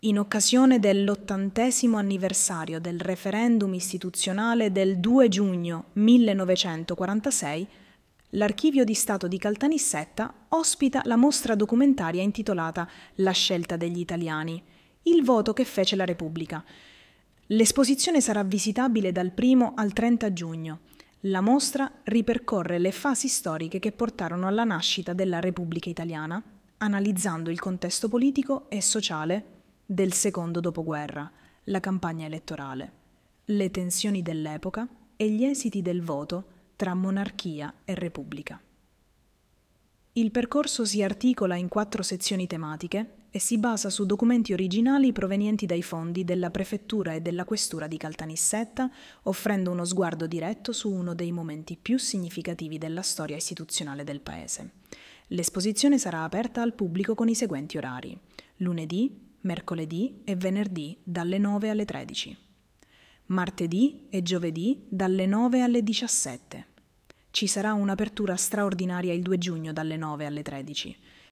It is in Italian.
In occasione dell'80° anniversario del referendum istituzionale del 2 giugno 1946, l'Archivio di Stato di Caltanissetta ospita la mostra documentaria intitolata La scelta degli italiani, il voto che fece la Repubblica. L'esposizione sarà visitabile dal 1 al 30 giugno. La mostra ripercorre le fasi storiche che portarono alla nascita della Repubblica Italiana, analizzando il contesto politico e sociale del secondo dopoguerra, la campagna elettorale, le tensioni dell'epoca e gli esiti del voto tra monarchia e repubblica. Il percorso si articola in 4 sezioni tematiche e si basa su documenti originali provenienti dai fondi della Prefettura e della Questura di Caltanissetta, offrendo uno sguardo diretto su uno dei momenti più significativi della storia istituzionale del Paese. L'esposizione sarà aperta al pubblico con i seguenti orari: lunedì, mercoledì e venerdì dalle 9 alle 13, martedì e giovedì dalle 9 alle 17. Ci sarà un'apertura straordinaria il 2 giugno dalle 9 alle 13.